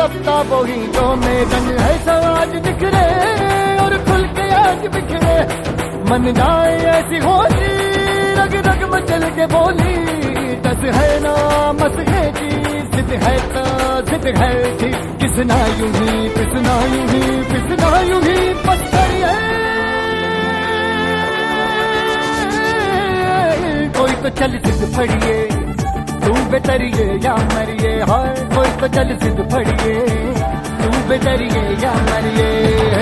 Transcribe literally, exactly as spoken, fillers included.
आफ्ताबों ही जो में रंग है सब आज बिखरे और खुल के आज बिखरे। मन जाए ऐसी होली रग रग मचल के बोली, दस है ना मस है जी, जिद है तो जिद है जी, किसना यूं ही पिसना यूं ही पिसना यूं ही पत्थर है। कोई तो चल जिद फड़िए तू बेतरिए या मरिए, हाय कोई तो चल जिद फड़िए तू बेतरिए या मरिए।